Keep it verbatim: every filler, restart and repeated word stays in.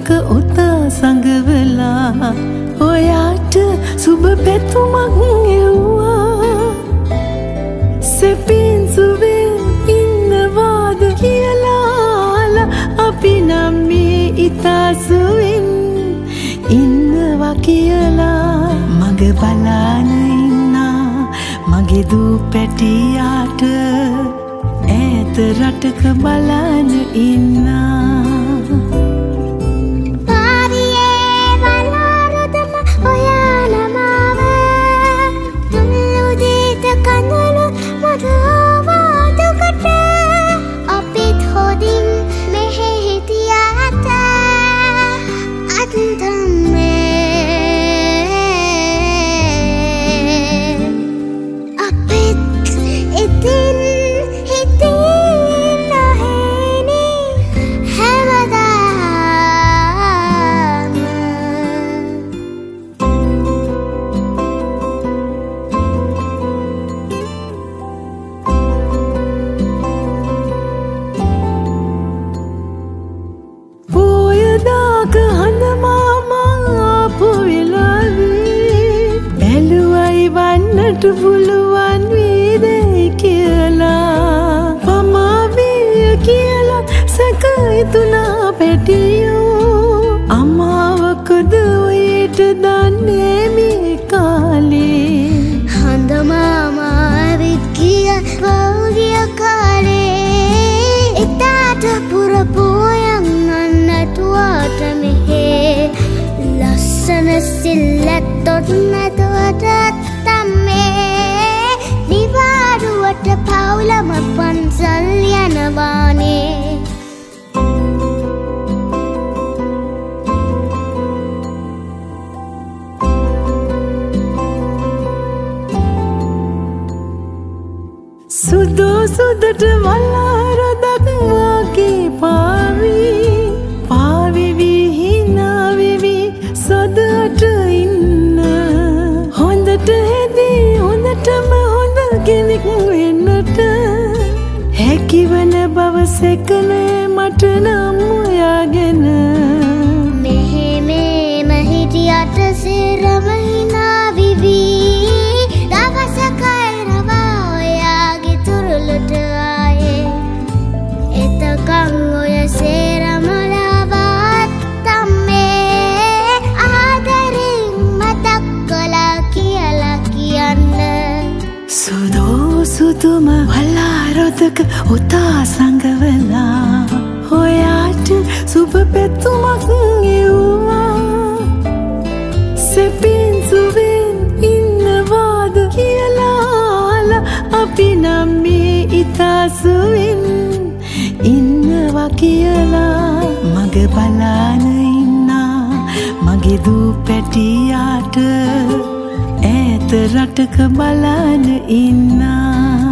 උතා සංගවලා ඔයාට සුබ පැතුමක් එව්වා සෙපින් සුවෙන් ඉන්නවාද කියලා අපි නම් මේ ඉතාසුවෙන් ඉන්නවා කියලා මග බලාන ඉන්නා මගේ දූ පැටියාට ඈත රටක බලාන ඉන්නා පුළුවන් වේදයි කියලා පමාවිය කියලා සැකයිතුනා පැටියෝ අමාවකද ඔයට දන්නේ මේ කාලේ හඳ මාමා ඇවිත් ගිය පෞගිය කාලේ එදාට පුරපෝයන් අන්නටුවාට මෙහෙ ලස්සන සිල්ලැත්තොත් නැතුවටත් නිවාරුවට පවුලම පන්සල් යනවානේ සුදෝ සුදට වලාරදක් වාගේ පාවි පාවි විහිනාවිවි සදට ඉන්න හොඳට හෙදී හොඳටම හොඳ කෙනෙක් වෙන්නට හැකිවන බව සැකනේ මට නම් ඔයාගෙන මෙහෙ මේම හිටියට සේරම හිනා විවි දවසක එනවා ඔයාගේ තුරුලට ආයේ එතකන් ඔය සේරම ලවත් තම්මේ ආදරෙන් මතක් කළා කියලා කියන්න සුදෝ සුදුම වලාරොදක උතා සංගවලා ඔයාට සුබ පැතුමක් එව්වා සෙපින් සුවෙන් ඉන්නවාද කියලා අපි නම් මේ ඉතාසුවෙන් ඉන්නවා කියලා මග බලාන ඉන්නා මගේ දූ පැටියාට ඈත රටක බලාන ඉන්නා